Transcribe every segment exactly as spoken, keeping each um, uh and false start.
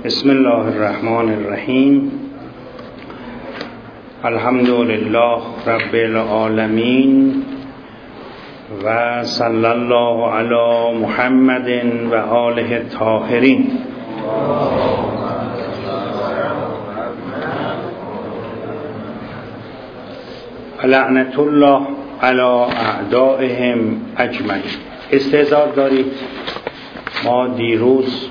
بسم الله الرحمن الرحیم. الحمد لله رب العالمین و صلی الله علی محمد و آله الطاهرین. لعنت الله علی اعدائهم اجمعین. استعداد دارید ما دیروز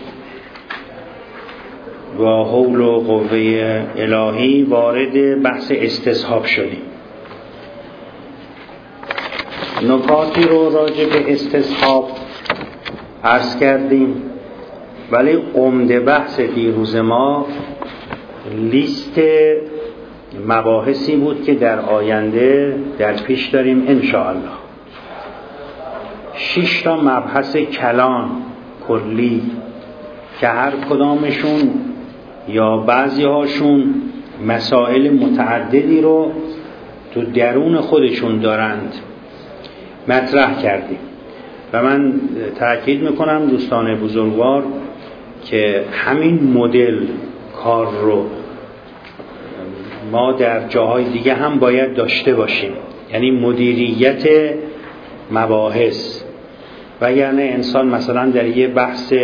با حول و قوه الهی وارد بحث استصحاب شدیم. نکاتی رو راجع به استصحاب عرض کردیم، ولی عمده بحث دیروز ما لیست مباحثی بود که در آینده در پیش داریم انشاءالله. شش تا مبحث کلان کلی که هر کدامشون یا بعضی هاشون مسائل متعددی رو تو درون خودشون دارند مطرح کردیم و من تأکید میکنم دوستان بزرگوار که همین مدل کار رو ما در جاهای دیگه هم باید داشته باشیم، یعنی مدیریت مباحث. و یعنی انسان مثلا در یه بحث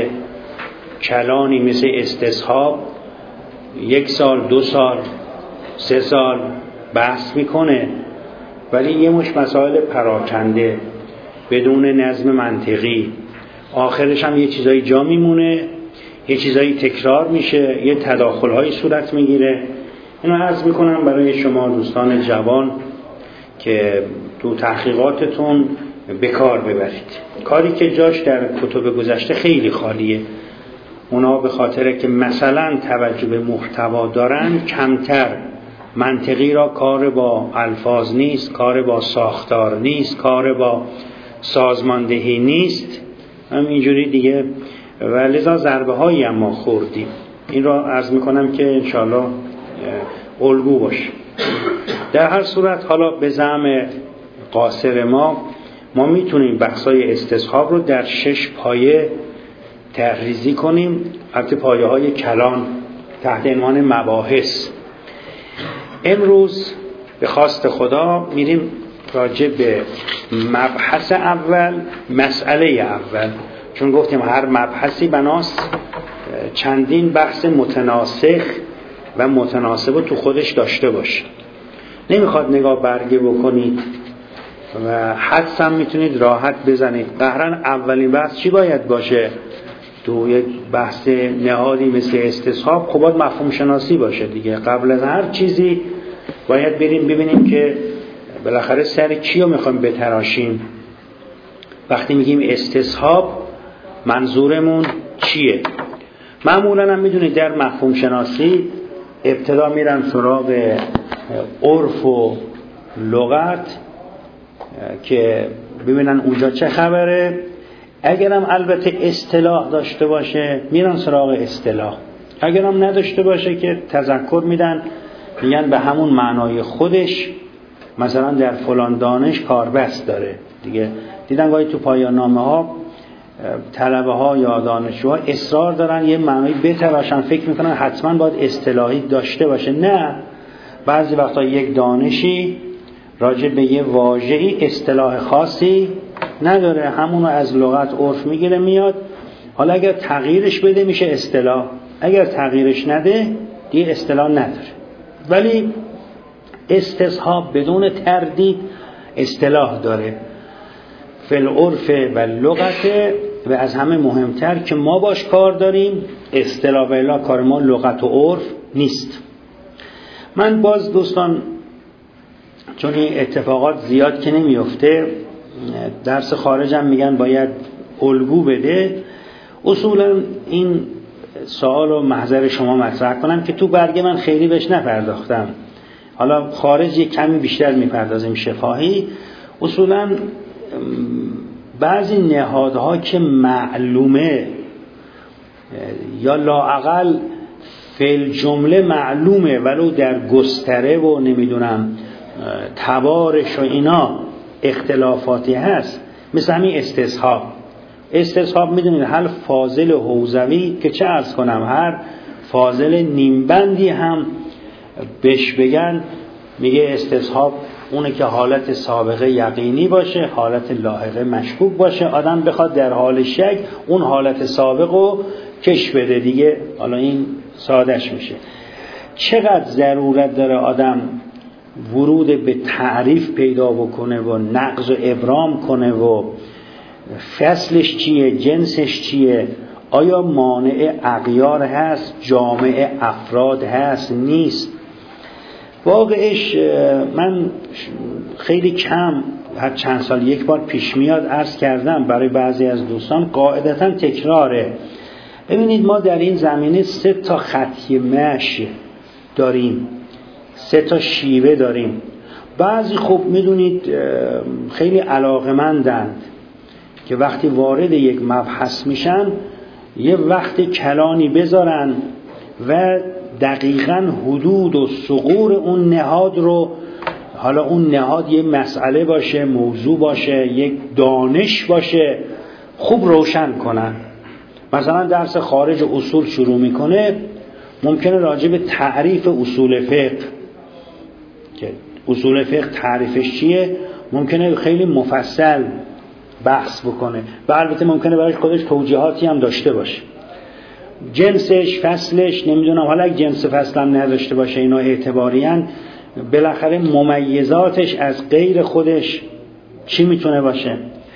کلانی مثل استصحاب یک سال دو سال سه سال بحث میکنه، ولی یه مش مسائل پراکنده بدون نظم منطقی، آخرش هم یه چیزایی جا میمونه، یه چیزایی تکرار میشه، یه تداخل‌هایی صورت میگیره. اینو عرض میکنم برای شما دوستان جوان که تو تحقیقاتتون به کار ببرید. کاری که جاش در کتب گذشته خیلی خالیه، اونا به خاطر که مثلا توجه به محتوا دارن کمتر منطقی را کار با الفاظ نیست، کار با ساختار نیست، کار با سازماندهی نیست، هم اینجوری دیگه. و لذا ضربه هایی هم ما خوردیم. این را عرض میکنم که انشاءالله الگو باشه. در هر صورت حالا به زعم قاصر ما ما میتونیم بحثای استصحاب رو در شش پایه تحریزی کنیم، البته پایه های کلان تحت عنوان مباحث. امروز به خواست خدا میریم راجع به مبحث اول، مسئله اول، چون گفتیم هر مبحثی بناست چندین بحث متناسخ و متناسب تو خودش داشته باشه. نمیخواد نگاه برگه بکنید و حدس هم میتونید راحت بزنید. قهرن اولین بحث چی باید باشه تو یک بحث نهادی مثل استصحاب؟ خب باید مفهوم شناسی باشه دیگه. قبل از هر چیزی باید بریم ببینیم که بالاخره سر چی رو میخوایم بتراشیم. وقتی میگیم استصحاب منظورمون چیه؟ معمولا هم میدونید در مفهوم شناسی ابتدا میرن سراغ عرف و لغت که ببینن اونجا چه خبره. اگرم البته اصطلاح داشته باشه میرن سراغ اصطلاح، اگرم نداشته باشه که تذکر میدن، میگن به همون معنای خودش مثلا در فلان دانش کاربست داره دیگه. دیدن گاهی تو پایان نامه ها طلبه ها یا دانشجوها اصرار دارن یه معنایی بتراشن، فکر میکنن حتما باید اصطلاحی داشته باشه. نه، بعضی وقتا یک دانشی راجع به یه واژه‌ای اصطلاح خاصی نداره، همونو از لغت عرف میگیره میاد. حالا اگر تغییرش بده میشه اصطلاح، اگر تغییرش نده دیگه اصطلاح نداره. ولی استصحاب بدون تردید اصطلاح داره، فی العرف و لغت. و از همه مهمتر که ما باش کار داریم، اصطلاح و الا کار ما لغت و عرف نیست. من باز دوستان چون این اتفاقات زیاد که نمیفته، درس خارجم میگن باید الگو بده، اصولا این سوال و محضر شما مطرح کنم که تو برگ من خیلی بهش نپرداختم. حالا خارج یک کمی بیشتر میپردازیم شفاهی. اصولا بعضی نهادها که معلومه یا لااقل فعل جمله معلومه ولو در گستره و نمیدونم تبارش و اینا اختلافاتی هست، مثل همین استصحاب. استصحاب میدونید هر فاضل حوزوی که چه عرض کنم، هر فاضل نیمبندی هم بهش بگن، میگه استصحاب اونه که حالت سابقه یقینی باشه، حالت لاحقه مشکوک باشه، آدم بخواد در حال شک اون حالت سابق رو کش بده دیگه. حالا این سادش میشه. چقدر ضرورت داره آدم ورود به تعریف پیدا بکنه و نقض و ابرام کنه و فصلش چیه، جنسش چیه، آیا مانع اغیار هست، جامع افراد هست، نیست. واقعش من خیلی کم، هر چند سال یک بار پیش میاد، عرض کردم برای بعضی از دوستان قاعدتا تکراره. ببینید ما در این زمینه سه تا خطی مشی داریم، سه تا شیوه داریم. بعضی خوب میدونید خیلی علاقمندند که وقتی وارد یک مبحث میشن یه وقت کلانی بذارن و دقیقاً حدود و ثغور اون نهاد رو، حالا اون نهاد یه مسئله باشه، موضوع باشه، یک دانش باشه، خوب روشن کنن. مثلا درس خارج اصول شروع میکنه، ممکنه راجع به تعریف اصول فقه که اصول فقه تعریفش چیه ممکنه خیلی مفصل بحث بکنه و البته ممکنه برای خودش توجیهاتی هم داشته باشه. جنسش، فصلش، نمیدونم، حالا اگه جنس فصل هم نداشته باشه اینا اعتباریان، بالاخره ممیزاتش از غیر خودش چی میتونه باشه،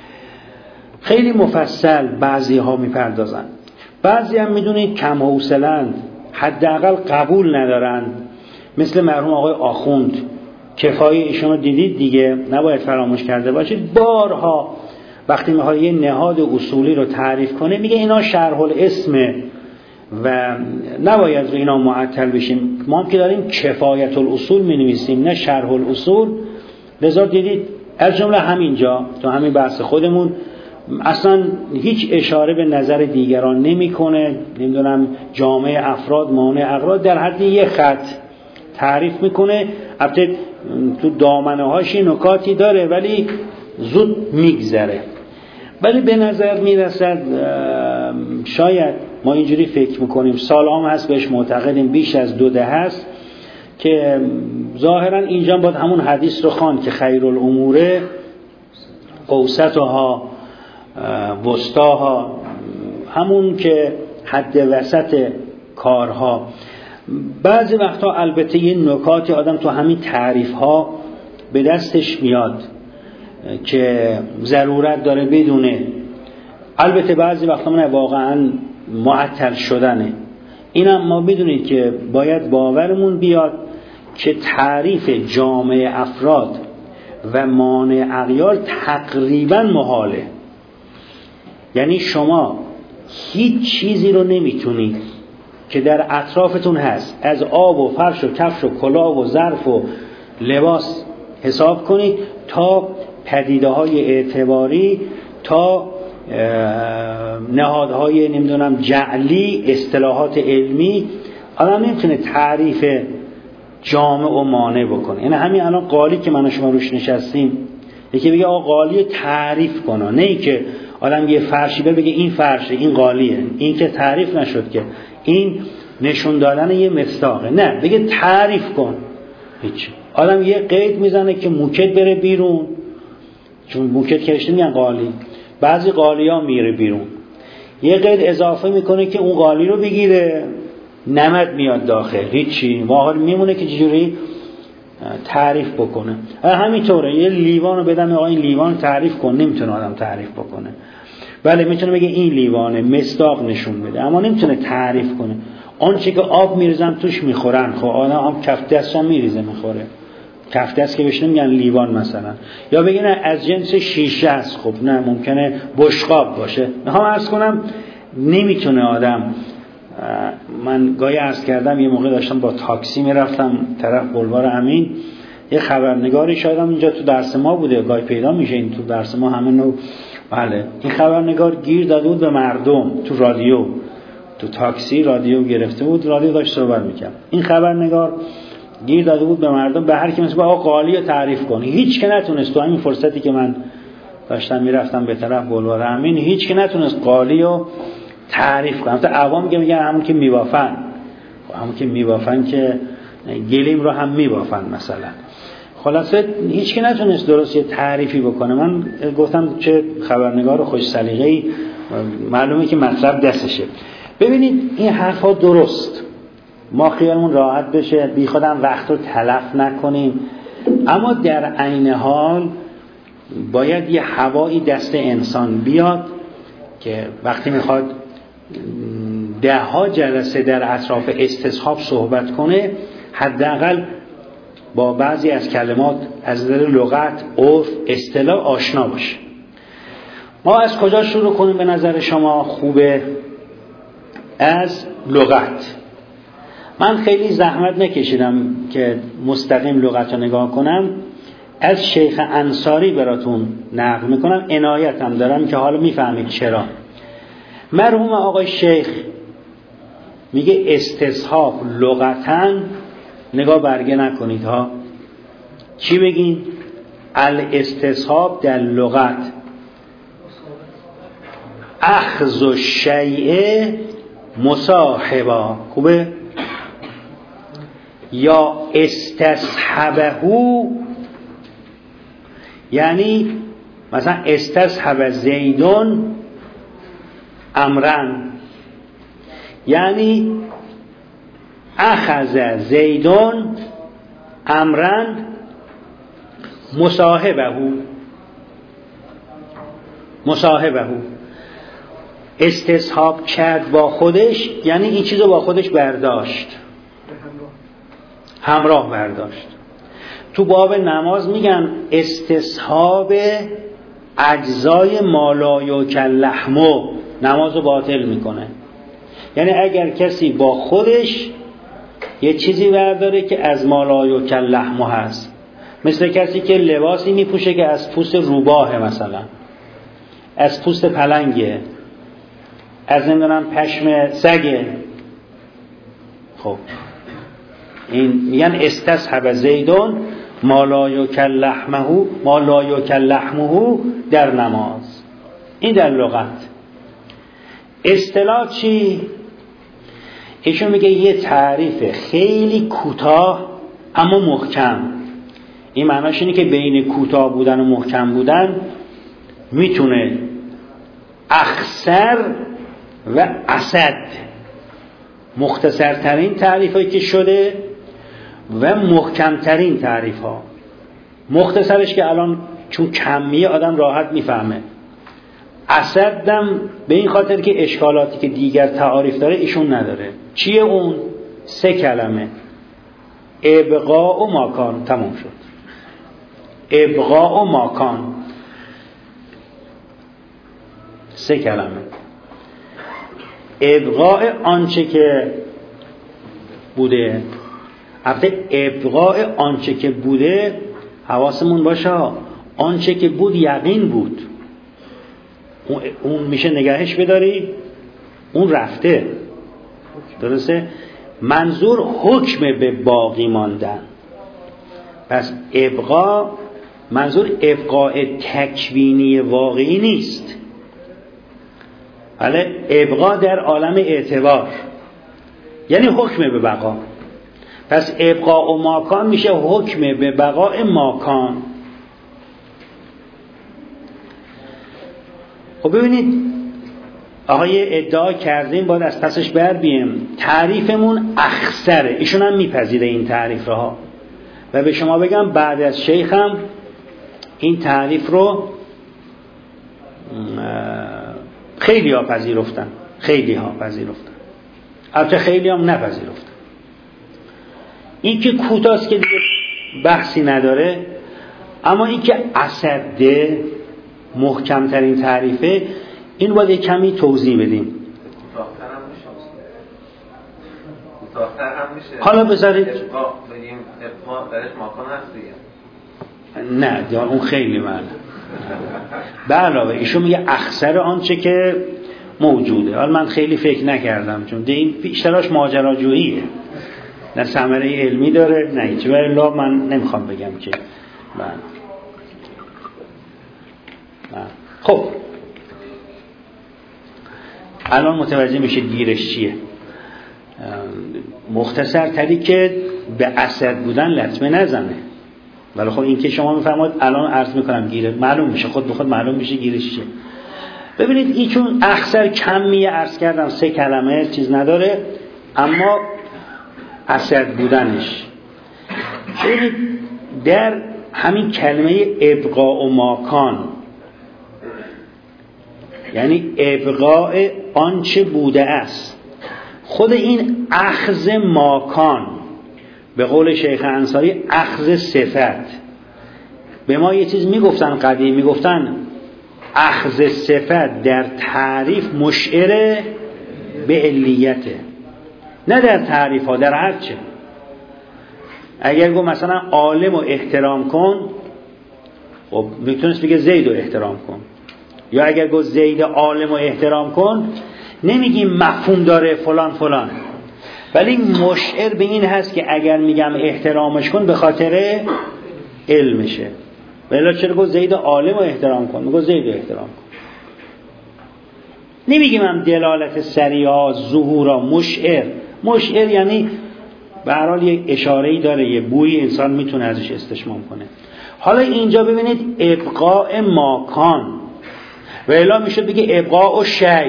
خیلی مفصل بعضی ها میپردازن. بعضی هم میدونید کم حوصله‌اند، حداقل قبول ندارن، مثل مرحوم آقای آخوند. کفایه ایشون رو دیدید دیگه، نباید فراموش کرده باشید. بارها وقتی میخواد یه نهاد اصولی رو تعریف کنه میگه اینا شرح الاسمه و نباید رو اینا معطل بشیم. ما هم که داریم کفایت الاصول مینویسیم نه شرح الاصول. لذا دیدید از جمله همینجا تو همین بحث خودمون اصلا هیچ اشاره به نظر دیگران نمیکنه. نمیدونم جامعه افراد، مانع اغراض، در حد یک خط تعریف میکنه. البته تو دامنه هاش نکاتی داره ولی زود میگذره. ولی به نظر میرسد شاید ما اینجوری فکر میکنیم، سال هم هست بهش معتقدیم، بیش از دو دهه هست که ظاهرا اینجا باید همون حدیث رو خواند که خیر الامور اوسطها وسطاها، همون که حد وسط کارها. بعضی وقتا البته یه نکاتی آدم تو همین تعریف ها به دستش میاد که ضرورت داره بدونه. البته بعضی وقتا من واقعا معطل شدنه. اینم ما بدونید که باید باورمون بیاد که تعریف جامعه افراد و مانع اغیار تقریبا محاله. یعنی شما هیچ چیزی رو نمیتونید که در اطرافتون هست، از آب و فرش و کفش و کلاه و ظرف و لباس حساب کنید تا پدیده های اعتباری، تا نهادهای نمیدونم جعلی، اصطلاحات علمی، آدم نمیتونه تعریف جامع و مانع بکنه. یعنی همین الان قالی که من و شما روش نشستیم، یکی بگه آقا قالی تعریف کنه، نه ای که آدم یه فرشی بگه این فرشه، این قالیه. این که تعریف نشد که، این نشون دادن یه مصداقه. نه، بگه تعریف کن. هیچ. آدم یه قید میزنه که موکت بره بیرون، چون موکت کشته میگن قالی، بعضی قالی ها میره بیرون. یه قید اضافه میکنه که اون قالی رو بگیره، نمد میاد داخل، هیچی. واقعا میمونه که چجوری تعریف بکنه. همینطوره یه لیوان رو بدم آقا این لیوان تعریف کن، نمیتونه آدم تعریف بکنه. بله میتونه بگه این لیوانه، مصداق نشون بده، اما نمیتونه تعریف کنه. آنچه که آب میریزن توش میخورن، خب آدم هم کف دست هم میریزه میخوره، کف دست که بهش نمیگن لیوان مثلا. یا بگه نه از جنس شیشه است، خب نه، ممکنه بشقاب باشه. میخوام عرض کنم نمیتونه آدم. من گاهی عرض کردم یه موقع داشتم با تاکسی میرفتم طرف بلوار امین، یه خبرنگاری شاید هم اینجا تو درس ما بوده، گاهی پیدا میشه این تو درس ما همه نوع. بله این خبرنگار گیر داده بود به مردم تو رادیو، تو تاکسی رادیو گرفته بود، رادیو داشت صحبت میکرد. این خبرنگار گیر داده بود به مردم، به هر کی مثلا آقا قالی رو تعریف کنی. هیچ که نتونست تو همین فرصتی که من داشتم میرفتم به طرف بلوار امین، هیچ که نتونست قالی رو تعریف کنه. مثلا عوام میگه میگن همون که میوافن، همون که میبافن که گلیم رو هم میبافن مثلا. خلاصه هیچ که نتونست درست یه تعریفی بکنه. من گفتم چه خبرنگار خوش سلیقه‌ای، معلومه که مطلب دستشه. ببینید این حرفا درست، ما خیالمون راحت بشه، بی خودم وقت رو تلف نکنیم، اما در عین حال باید یه هوایی دست انسان بیاد که وقتی میخواد ده ها جلسه در اطراف استصحاب صحبت کنه، حداقل با بعضی از کلمات از نظر لغت، عرف، اصطلاح آشنا باشه. ما از کجا شروع کنیم به نظر شما خوبه؟ از لغت. من خیلی زحمت نکشیدم که مستقیم لغت رو نگاه کنم، از شیخ انصاری براتون نقل میکنم، عنایتم دارم که حالا میفهمید چرا. مرحوم آقای شیخ میگه استصحاب لغتاً، نگاه برگه نکنید ها، چی بگین؟ الاستصحاب در لغت اخذ الشیء مصاحبا، خوبه؟ یا استصحبه، یعنی مثلا استصحب زیدون امرن، یعنی اخذ زیدون امرن مصاحبه. مصاحبه استصحاب کرد با خودش، یعنی این چیزو با خودش برداشت، همراه برداشت. تو باب نماز میگن استصحاب اجزای مالایوک لحمو نمازو باطل میکنه. یعنی اگر کسی با خودش یه چیزی برداره که از مالایوک لحمو هست، مثل کسی که لباسی میپوشه که از پوست روباه، مثلا از پوست پلنگه، از نمیدونم پشم سگه، خب این میگن استصحب زیدون ما لا یکل لحمه ما لا یکل لحمه در نماز. این در لغت. اصطلاح چی؟ ایشون میگه یه تعریف خیلی کوتاه اما محکم. این معناش اینه که بین کوتاه بودن و محکم بودن میتونه اخسر و اسد، مختصرترین تعریف هایی که شده و محکمترین تعریف ها. مختصرش که الان چون کمیه آدم راحت میفهمه، اسدم به این خاطر که اشکالاتی که دیگر تعاریف داره ایشون نداره. چیه اون؟ سه کلمه: ابقاء و ماکان. تمام شد. ابقاء و ماکان، سه کلمه. ابقاء آنچه که بوده، البته ابقاء آنچه که بوده حواسمون باشه، آنچه که بود یقین بود، اون میشه نگهش بداری، اون رفته، درسته؟ منظور حکم به باقی ماندن. پس ابقاء منظور ابقاء تکوینی واقعی نیست، بله ابقاء در عالم اعتبار، یعنی حکم به بقا. پس ابقاء و ماکان میشه حکم به بقاء ماکان. خب ببینید آقای ادعا کردیم، باید از پسش بر بیم. تعریفمون اخسره، ایشون هم میپذیره این تعریف رها. و به شما بگم بعد از شیخم این تعریف رو خیلی ها پذیرفتن، خیلی ها پذیرفتن، البته خیلی هم نپذیرفتن. این که کوتاست که دیگه بحثی نداره، اما این که اسده محکمترین تعریفه، این باید کمی توضیح بدیم. حالا بذارید ابقا بگیم، ابقا درش ماکان هست دیگه. نه دیگه اون خیلی معنی. به علاوه ایشون میگه اخسر آنچه که موجوده. حالا من خیلی فکر نکردم، چون این بیشتراش ماجراجوییه، نه ثمره علمی داره نه هیچ. ولی الله من نمیخوام بگم که من خب الان متوجه میشه گیرش چیه. مختصر تری که به اسد بودن لطمه نزنه. ولی خب این که شما میفرمایید الان عرض میکنم گیره معلوم میشه، خود به خود معلوم میشه گیرش چیه. ببینید این چون اکثر کمیه عرض کردم سه کلمه چیز نداره، اما اسد بودنش ببینید در همین کلمه ابقاء و ماکان، یعنی ابقاء آنچه بوده است، خود این اخذ ماکان به قول شیخ انصاری اخذ صفت. به ما یه چیز میگفتن قدیم، میگفتن اخذ صفت در تعریف مشعر به علیته، نه در تعریف ها، در هر چه. اگر گفت مثلا عالم رو احترام کن، خب میتونست بگه زید رو احترام کن. یا اگر گفت زید عالم رو احترام کن، نمیگیم مفهوم داره فلان فلان، ولی مشعر به این هست که اگر میگم احترامش کن به خاطر علمشه. ولی چرا گفت زید عالم رو احترام کن؟ میگه زید رو احترام کن. نمیگیم هم دلالت سریعا ظهورا، مشعر. مشعر یعنی به هر حال یک اشاره‌ای داره، یه بویی انسان میتونه ازش استشمام کنه. حالا اینجا ببینید ابقاء ماکان و الا میشد بگه ابقاء و شی،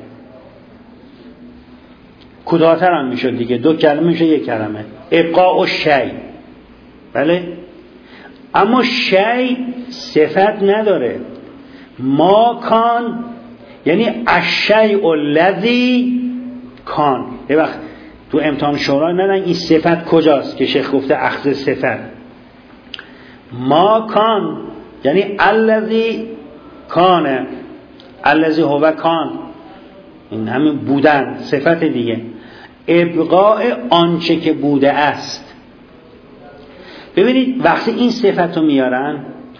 کوتاه‌تر هم میشد دیگه، دو کلمه میشه یک کلمه، ابقاء و شی. بله، اما شی صفت نداره. ماکان یعنی الشیء الذی کان. یه وقت تو امتحان شورا ندن این صفت کجاست که شیخ گفته اخذ صفت. ما کان یعنی الذی کانه، الذی هو کان، این همین بودن، صفت دیگه. ابقاء آنچه که بوده است. ببینید وقتی این صفت رو میارن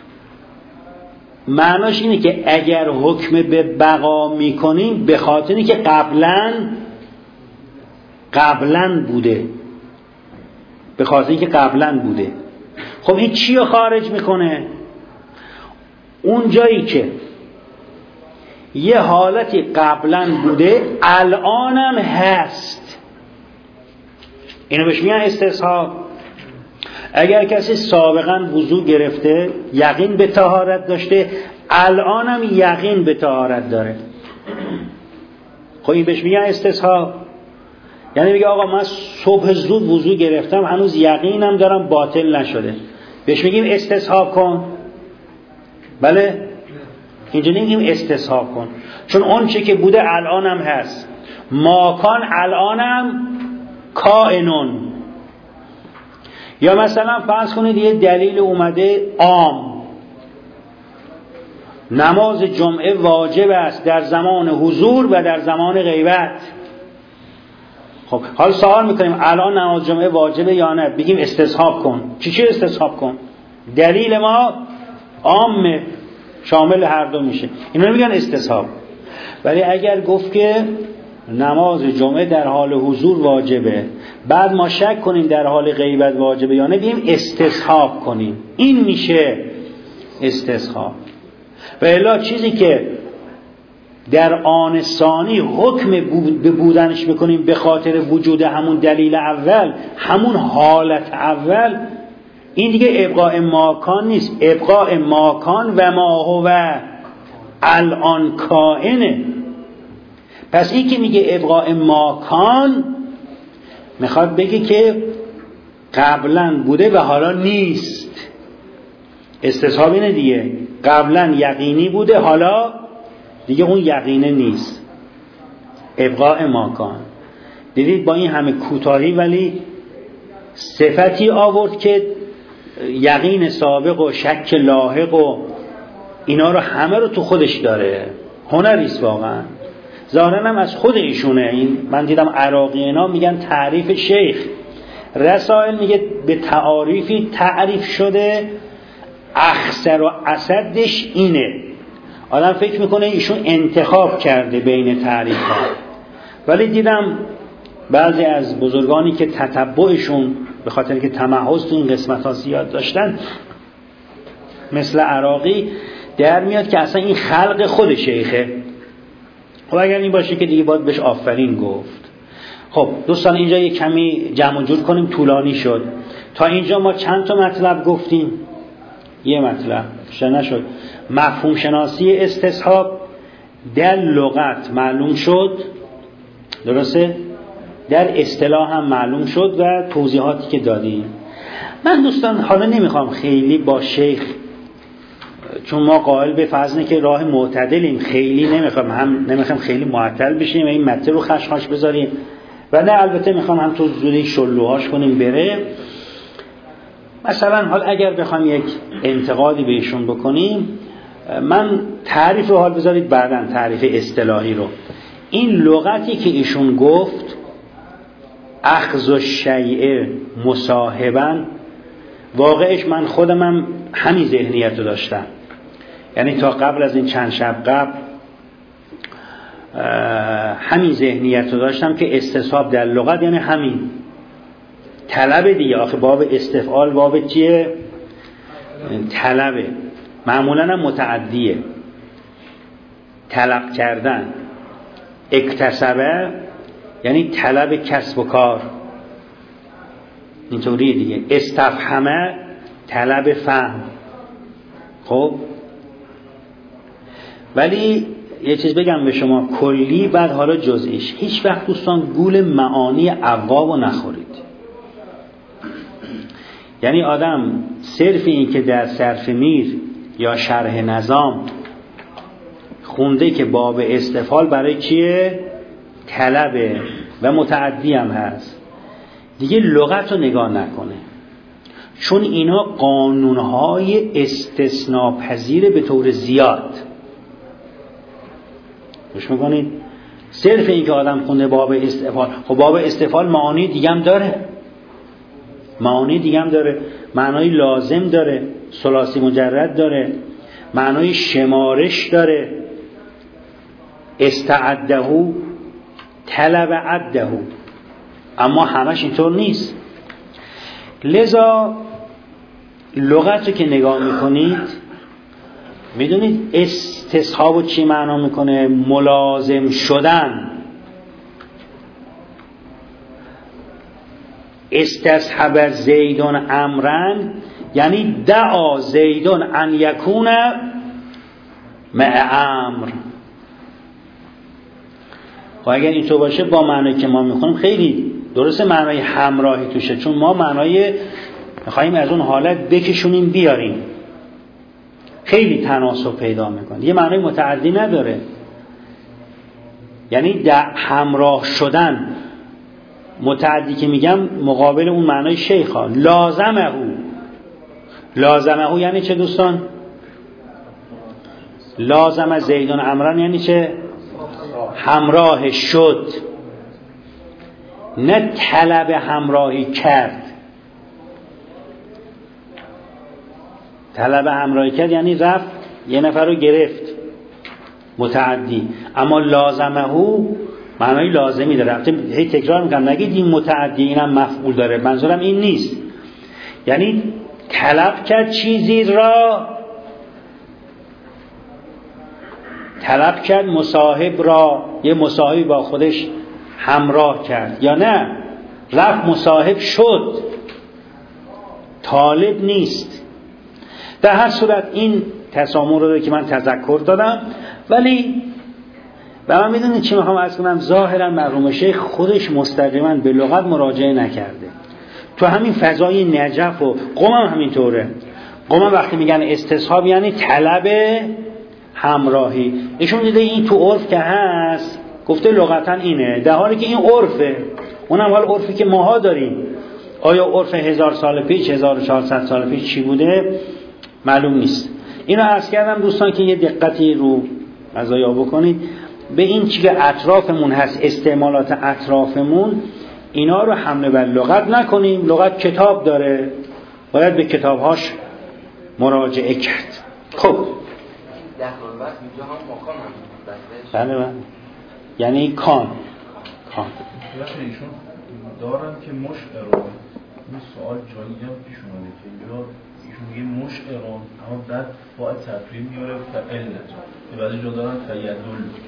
معناش اینه که اگر حکم به بقا میکنیم به خاطر اینه که قبلا قبلا بوده، به خاطر اینکه قبلا بوده. خب این چی رو خارج میکنه؟ اون جایی که یه حالتی قبلا بوده الانم هست، اینو بهش میگن استصحاب. اگر کسی سابقا وضو گرفته، یقین به طهارت داشته، الانم یقین به طهارت داره، خب این بهش میگن استصحاب. یعنی میگه آقا من صبح زود وضو گرفتم، هنوز یقینم دارم باطل نشده، بهش میگیم استصحاب کن. بله، اینجا نمیگیم استصحاب کن، چون اون چه که بوده الانم هست. ماکان الانم کائنون. یا مثلا فرض کنید یه دلیل اومده عام، نماز جمعه واجب است در زمان حضور و در زمان غیبت. خب حالا سوال میکنیم الان نماز جمعه واجبه یا نه؟ بگیم استصحاب کن. چی چی استصحاب کن؟ دلیل ما عامه، شامل هر دو میشه، اینا میگن استصحاب. ولی اگر گفت که نماز جمعه در حال حضور واجبه، بعد ما شک کنیم در حال غیبت واجبه یا نه، بگیم استصحاب کنیم، این میشه استصحاب. و الا چیزی که در آن ثانی حکم به بودنش بکنیم به خاطر وجود همون دلیل اول، همون حالت اول، این دیگه ابقاء ماکان نیست. ابقاء ماکان و ما هو الان کائنه. پس این که میگه ابقاء ماکان میخواد بگه که قبلا بوده و حالا نیست. استصحاب اینه دیگه، قبلا یقینی بوده حالا دیگه اون یقینه نیست. ابقاء ماکان. دیدید با این همه کوتاهی ولی صفتی آورد که یقین سابق و شک لاحق و اینا رو همه رو تو خودش داره. هنریست واقعا. ظاهرا هم از خود ایشونه. این من دیدم عراقی اینا میگن تعریف شیخ رسائل، میگه به تعاریفی تعریف شده اخسر و اسدش اینه. آدم فکر میکنه ایشون انتخاب کرده بین تعریف ها، ولی دیدم بعضی از بزرگانی که تتبعشون به خاطر که تمحض تو این قسمت ها زیاد داشتن مثل عراقی، در میاد که اصلا این خلق خود شیخه. خب اگر این باشه که دیگه باید بهش آفرین گفت. خب دوستان اینجا یک کمی جمع و جور کنیم، طولانی شد. تا اینجا ما چند تا مطلب گفتیم؟ یه مطلب بیشتر نشد. مفهوم شناسی استصحاب در لغت معلوم شد، درسته؟ در اصطلاح هم معلوم شد و توضیحاتی که دادیم. من دوستان حالا نمیخوام خیلی با شیخ، چون ما قائل به فرض که راه معتدلیم، خیلی نمیخوام هم نمیخوام خیلی معطل بشیم و این متن رو خشخاش بذاریم و نه البته میخوام هم تو زودی شلوهاش کنیم بره. مثلا حال اگر بخوام یک انتقادی بهشون بکنیم، من تعریف رو حال بذارید بعداً تعریف اصطلاحی رو. این لغتی که ایشون گفت اخذ الشیء مصاحباً، واقعش من خودم هم همین ذهنیت رو داشتم. یعنی تا قبل از این چند شب قبل همین ذهنیت رو داشتم که استصحاب در لغت یعنی همین طلب دیگه. آخه باب استفعال باب چیه؟ طلبه، معمولا هم متعدیه، طلب کردن. اکتسبه یعنی طلب کسب و کار، اینطوریه دیگه. استفهمه طلب فهم. خب ولی یه چیز بگم به شما کلی، بعد حالا جزئیش. هیچ وقت دوستان گول معانی ابواب رو نخورید. یعنی آدم صرف این که در صرف میر یا شرح نظام خونده که باب استفعال برای چیه؟ طلبه و متعدی هم هست، دیگه لغت رو نگاه نکنه، چون اینا قانونهای استثناپذیر به طور زیاد. گوش میکنید؟ صرف این که آدم خونده باب استفعال، خب باب استفعال معانی دیگه هم داره، معانی دیگه هم داره، معنای لازم داره، ثلاثی مجرد داره، معنای شمارش داره، استعدهو، طلب عدهو، اما همش اینطور نیست. لذا لغت رو که نگاه میکنید میدونید استصحاب چی معنا میکنه؟ ملازم شدن. استصحب زیدون امرن یعنی دعا زیدون ان یکون مع امر. و اگر اینطور باشه با معنی که ما میخونیم خیلی درسته معنای همراهی توشه، چون ما معنای میخواییم از اون حالت بکشونیم بیاریم، خیلی تناسب پیدا میکنه. یه معنای متعدی نداره، یعنی در همراه شدن. متعدی که میگم مقابل اون معنای شیخا. لازمه او، لازمه او یعنی چه دوستان؟ لازم زیدون امرن یعنی چه؟ همراه شد، نه طلب همراهی کرد. طلب همراهی کرد یعنی رفت یه نفر رو گرفت، متعدی. اما لازمه او معنای لازمی داره. هی تکرار میکنم نگید این متعدی اینم مفعول داره، منظورم این نیست. یعنی طلب کرد چیزی را، طلب کرد مصاحب را، یه مصاحبی با خودش همراه کرد، یا نه رفت مصاحب شد، طالب نیست. در هر صورت این تسامح رو که من تذکر دادم، ولی و من میدونید چی میخوام عرض کنم؟ ظاهرا مرحوم شیخ خودش مستقیما به لغت مراجعه نکرده. تو همین فضای نجف و قم هم همینطوره. قم هم وقتی میگن استصحاب یعنی طلب همراهی، ایشون دیده این تو عرف که هست گفته لغتا اینه، در حالی که این عرفه، اونم حال عرفی که ماها داریم. آیا عرف هزار سال پیش، هزار و چهارصد سال پیش چی بوده معلوم نیست. اینو عرض کردم دوستان که یه دقتی رو قضایا بکنید به این چی که اطرافمون هست، استعمالات اطرافمون، اینا رو حمله بر لغت نکنیم. لغت کتاب داره، باید به کتابهاش مراجعه کرد. خب دخل بس اینجا هم مکان هم بله بله، یعنی کان کان ایشون دارن که مشعرون. این سوال جایی هم پیش اومده که اینجا ایشون میگه مشعرون، اما بعد با تفریم میاره فعلتون که بعضی جا دارن تیدل،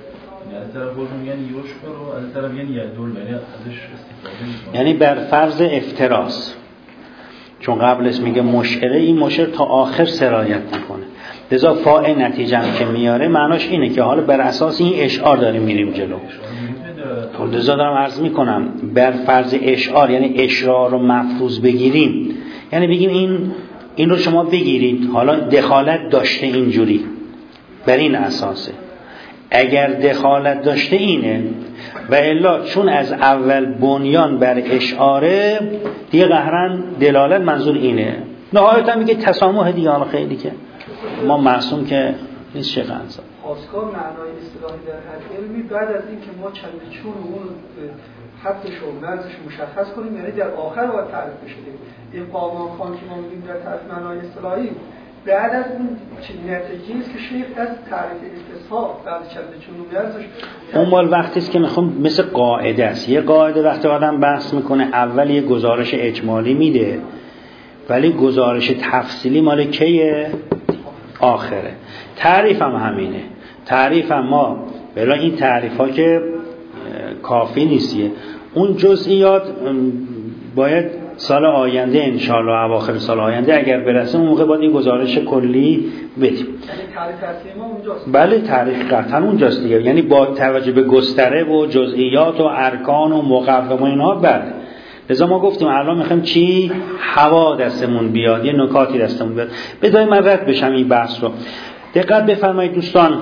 از طرف خودشون میگن یشکر و از طرف میگن یدل، یعنی ازش استفاده میکنن. یعنی بر فرض افتراس، چون قبلش میگه مشعره، این مشعر تا آخر سرایت میکنه، لذا فاعل نتیجه هم که میاره معناش اینه که حالا بر اساس این اشعار داریم میریم جلو. لذا دارم عرض میکنم بر فرض اشعار، یعنی اشعار رو مفروض بگیریم، یعنی بگیم این این رو شما بگیرید، حالا دخالت داشته اینجوری، بر این اساسه. اگر دخالت داشته اینه و الا چون از اول بنیان بر اشعاره دیگه قهرن دلالت منظور اینه، نهایتا میگه تسامح دیگه. حالا خیلی که ما معصوم که نیست شیخ انصار خواستگاه معنای اصطلاحی در حد علمی بعد از این که ما چند چون اون حدش و مرزش مشخص کنیم، یعنی در آخر باید تعریف بشه. اقامه خان که ما میگیم در تعریف معنای اصطلاحی بعد از اون نتیجه است که شیخ از تعریف استصحاب بعد چند چون مرزش اون مال وقتی است که میخوام مثل قاعده است. یه قاعده وقتی آدم بحث میکنه اول یه گزارش اجمالی میده ولی گزارش تفصیلی مال کیه؟ آخره. تعریف هم همینه. تعریف هم ما بلا این تعریف ها که کافی نیستیه، اون جزئیات باید سال آینده انشالله اواخر سال آینده اگر برسه اون موقع باید این گزارش کلی بدیم. یعنی تعریف اصلی ما اونجاست. بله تعریف قطعا اونجاست دیگه، یعنی با توجه به گستره و جزئیات و ارکان و مقوم و اینها. بله لذا ما گفتیم الان میخوایم چی؟ هوا دستمون بیاد، یه نکاتی دستمون بیاد. بذاری من رد بشم این بحث رو. دقت بفرمایید دوستان،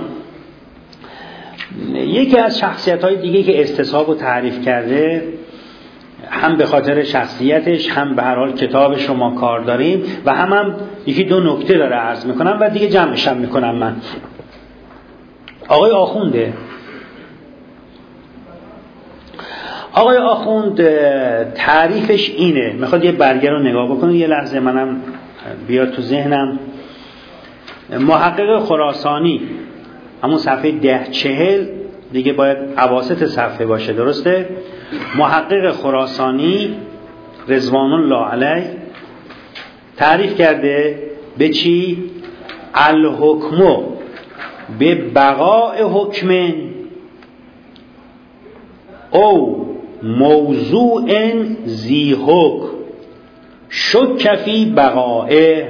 یکی از شخصیت‌های دیگه که استصحاب رو تعریف کرده، هم به خاطر شخصیتش هم به هر حال کتابش رو ما کار داریم و هم هم یکی دو نکته داره عرض میکنم و دیگه جمعش هم میکنم. من آقای آخونده آقای آخوند تعریفش اینه، میخواد یه برگه رو نگاه بکنید یه لحظه، منم بیاد تو ذهنم. محقق خراسانی همون صفحه ده چهل دیگه باید اواسط صفحه باشه، درسته؟ محقق خراسانی رضوان الله علیه تعریف کرده به چی؟ الحکم به بقاء حکم او موضوع ذی حکم شک فی بقائه.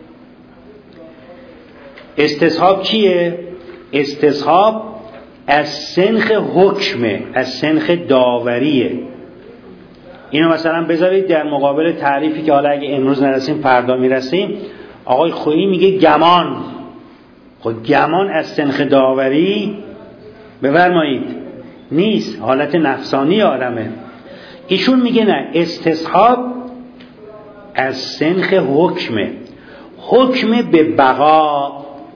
استصحاب چیه؟ استصحاب از سنخ حکمه، از سنخ داوریه. اینو مثلا بذارید در مقابل تعریفی که حالا اگه امروز نرسیم فردا میرسیم، آقای خویی میگه گمان. خب گمان از سنخ داوری بفرمایید نیست، حالت نفسانی آدمه. ایشون میگه نه، استصحاب از سنخ حکمه، حکم به بقا.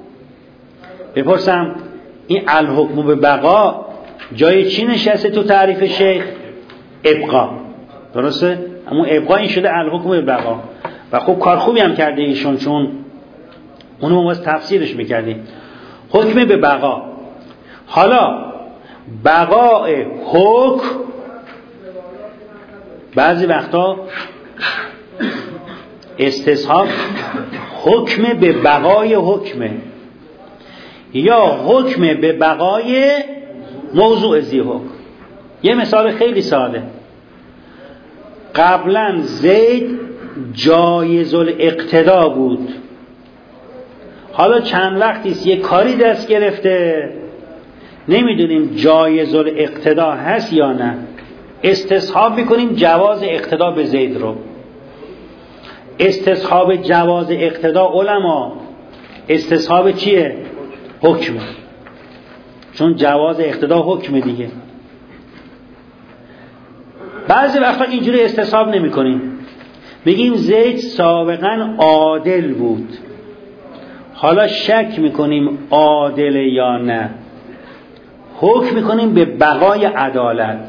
بپرسم این الحکم به بقا جای چی نشسته تو تعریف شیخ؟ ابقا، درسته؟ اما ابقا این شده الحکم به بقا و خوب کار خوبی هم کرده ایشون، چون اونو ما تفسیرش میکردیم. حکم به بقا. حالا بقاء حکم بعضی وقتا استصحاب حکم به بقای حکمه یا حکم به بقای موضوع ذی حکم. یه مثال خیلی ساده، قبلا زید جایز الاقتدا بود، حالا چند وقتیست یه کاری دست گرفته نمیدونیم جایز الاقتدا هست یا نه، استصحاب میکنیم جواز اقتدا به زید رو. استصحاب جواز اقتدا علما استصحاب چیه؟ حکمه، چون جواز اقتدا حکمه دیگه. بعضی وقتا اینجوری استصحاب نمی کنیم، بگیم زید سابقا عادل بود، حالا شک میکنیم عادل یا نه، حکم میکنیم به بقای عدالت.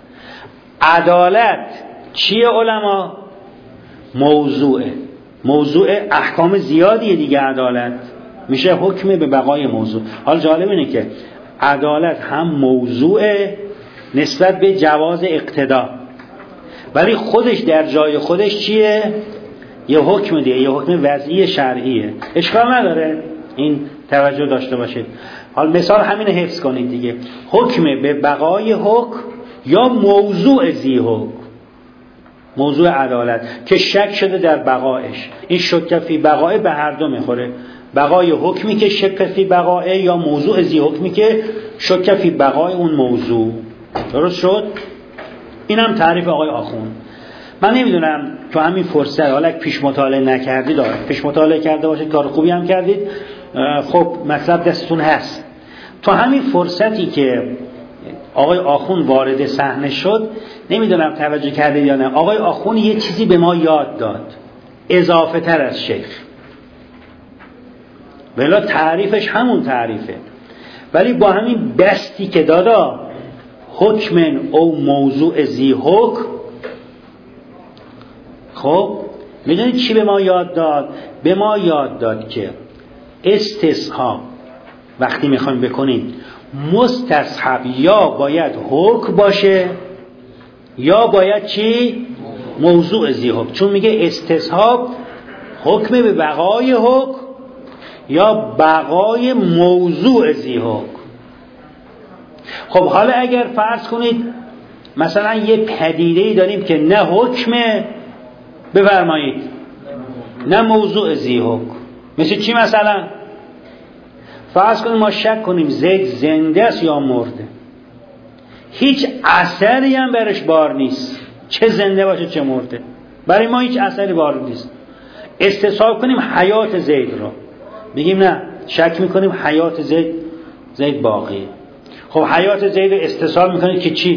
عدالت چیه علما؟ موضوعه، موضوع احکام زیادیه دیگه. عدالت میشه حکم به بقای موضوع. حالا جالب اینه که عدالت هم موضوع نسبت به جواز اقتدا، ولی خودش در جای خودش چیه؟ یه حکم دیگه، یه حکم وضعی شرعیه. اشکال نداره این توجه داشته باشید. حال مثال همین حفظ کنید دیگه. حکم به بقای حکم یا موضوع ذی حکم، موضوع عدالت که شک شده در بقایش، این شک فی بقای به هر دو میخوره، بقای حکمی که شک فی بقای یا موضوع ذی حکمی که شک فی بقای اون موضوع. درست شد؟ اینم تعریف آقای آخوند. من نمیدونم تو همین فرصت حالا پیش مطالعه نکردید، داره پیش مطالعه کرده باشید کار خوبی هم کردید، خب مطلب دستتون هست. تو همین فرصتی که آقای آخوند وارد صحنه شد، نمیدونم توجه کردید یا نه، آقای آخوند یه چیزی به ما یاد داد اضافه تر از شیخ، بلا تعریفش همون تعریفه، ولی با همین بستی که دادا حکم او موضوع ذی حکم، خب میدونید چی به ما یاد داد؟ به ما یاد داد که استصحاب وقتی میخوایم بکنیم مستصحب یا باید حکم باشه یا باید چی؟ موضوع ذی حکم. چون میگه استصحاب حکم به بقای حکم یا بقای موضوع ذی حکم. خب حالا اگر فرض کنید مثلا یه پدیده‌ای داریم که نه حکمه، بفرمایید، نه موضوع ذی حکم. مثل چی مثلا؟ فرض کنیم ما شک کنیم زید زنده است یا مرده، هیچ اثری هم برش بار نیست، چه زنده باشه چه مرده، برای ما هیچ اثری بار نیست. استصحاب کنیم حیات زید رو، بگیم نه شک میکنیم حیات زید زید باقیه. خب حیات زید رو استصحاب میکنید که چی؟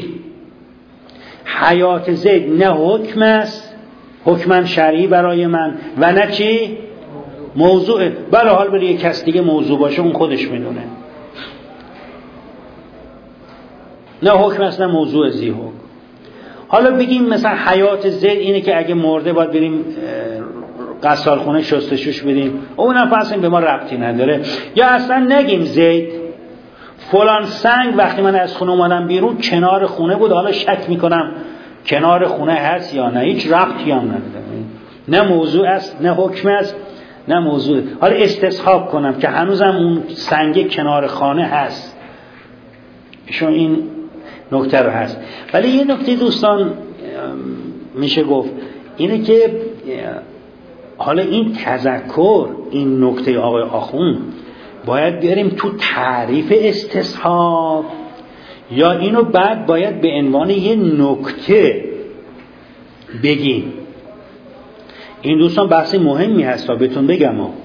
حیات زید نه حکم است، حکم شرعی برای من، و نه چی؟ موضوع. برای حال برای یک کس دیگه موضوع باشه اون خودش میدونه، نه حکم است نه موضوع ذی حکم. حالا بگیم مثلا حیات زید اینه که اگه مرده باید بریم غسال خونه شستشوش بدیم، اونم فصل به ما ربطی نداره. یا اصلا نگیم زید فلان سنگ وقتی من از خونه اومدم بیرون کنار خونه بود، حالا شک میکنم کنار خونه هست یا نه، هیچ ربطی هم نداره، نه موضوع است نه حکم است نه موضوع. حالا استصحاب کنم که هنوزم اون سنگ کنار خانه هست، ایشون این نکته رو هست. ولی یه نکته دوستان میشه گفت اینه که حالا این تذکر، این نکته آقای آخوند باید بیاریم تو تعریف استصحاب یا اینو بعد باید به عنوان یه نکته بگیم؟ این دوستان بحث مهمی هست تا بهتون بگم ها.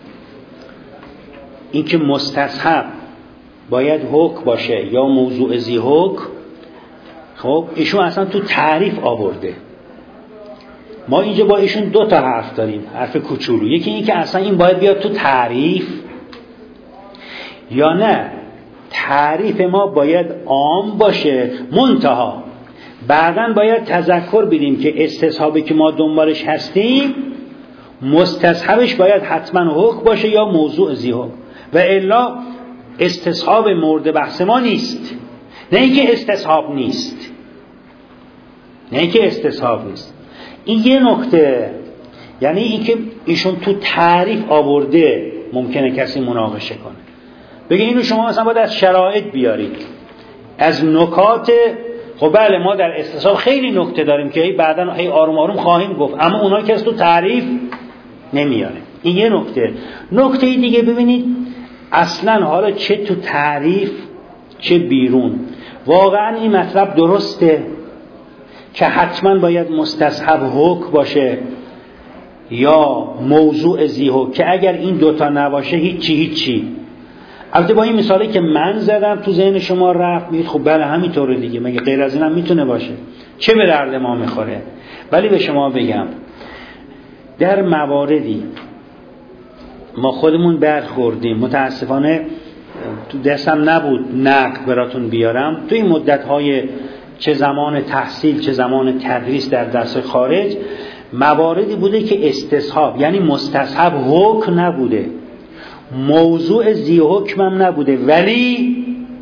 این که مستصحب باید حکم باشه یا موضوع ذی حکم، خب ایشون اصلا تو تعریف آورده. ما اینجا با ایشون دو تا حرف داریم، حرف کوچولو. یکی این که اصلا این باید بیاد تو تعریف یا نه تعریف ما باید عام باشه، منتها بعداً باید تذکر بدیم که استصحابی که ما دنبالش هستیم مستصحبش باید حتما حکم باشه یا موضوع ذی حکم، و الا استصحاب مورد بحث ما نیست. نه اینکه استصحاب نیست، نه اینکه استصحاب نیست. این یه نکته، یعنی اینکه ایشون تو تعریف آورده ممکنه کسی مناقشه کنه، بگه اینو شما مثلا باید از شرایط بیارید، از نکات. خب بله ما در استصحاب خیلی نکته داریم که بعداً هی آروم آروم خواهیم گفت، اما اونایی که از تو تعریف نمیاره. این یه نکته. نکته دیگه ببینید اصلاً حالا چه تو تعریف چه بیرون، واقعاً این مطلب درسته که حتما باید مستصحب حکم باشه یا موضوع ذی حکم، که اگر این دوتا نباشه هیچی هیچی. البته با این مثالی که من زدم تو ذهن شما رفت، میگید خب بله همینطوره دیگه، مگه غیر از این هم میتونه باشه، چه به درد ما میخوره. ولی به شما بگم در مواردی ما خودمون برخوردیم، متاسفانه تو دستم نبود نقد براتون بیارم، تو این مدت‌های چه زمان تحصیل چه زمان تدریس در درس خارج، مواردی بوده که استصحاب یعنی مستصحب حکم نبوده، موضوع ذی حکم هم نبوده، ولی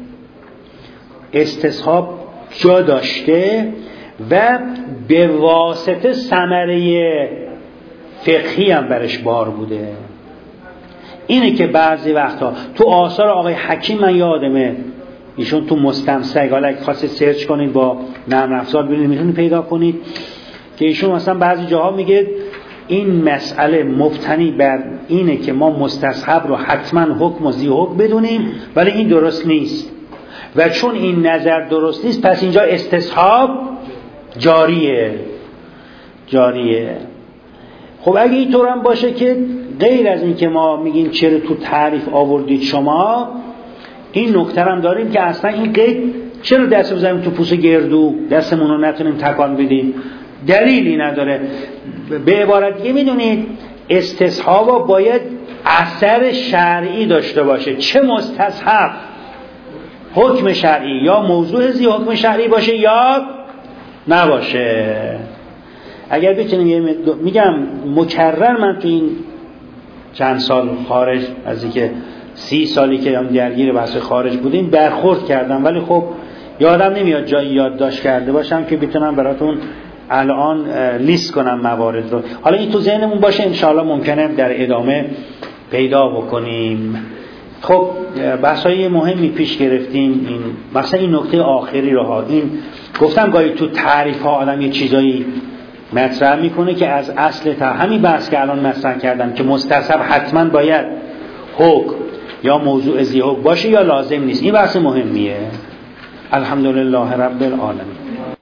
استصحاب جا داشته و به واسطه ثمره فقهی هم برش بار بوده. اینه که بعضی وقتا تو آثار آقای حکیم من یادمه ایشون تو مستمسک، حالا اگه خواستید سرچ کنید با نرم افزار ببینید میتونید پیدا کنید که ایشون مثلا بعضی جاها میگه این مسئله مبتنی بر اینه که ما مستصحب رو حتما حکم و ذی حکم بدونیم، ولی این درست نیست و چون این نظر درست نیست پس اینجا استصحاب جاریه جاریه. خب اگه اینطور هم باشه که غیر از این که ما میگیم چرا تو تعریف آوردید شما، این نکته هم داریم که اصلا این قید چرا دست بزنیم تو پوست گردو، دستمون رو نتونیم تکان بدیم، دلیلی نداره. به عبارت دیگه میدونید استصحاب باید اثر شرعی داشته باشه، چه مستصحب حکم شرعی یا موضوع زی حکم شرعی باشه یا نباشه. اگر بتونیم میگم مکرر من تو این چند سال خارج، از اینکه سی سالی که هم درگیر بحث خارج بودیم برخورد کردم، ولی خب یادم نمیاد جایی یادداشت کرده باشم که بتونم براتون الان لیست کنم موارد رو. حالا این تو ذهنمون باشه، انشاءالله ممکنه در ادامه پیدا بکنیم. خب بحثای مهمی پیش گرفتیم، این مثلا این نکته آخری رو ها، این گفتم گاهی تو تعریف ها آدم یه چیزایی مطرح میکنه که از اصل تا همین بحث که الان مطرح کردم که مستصحب حتما باید حکم یا موضوع ذی حکم باشه یا لازم نیست، این بحث مهمیه. الحمدلله رب العالمین.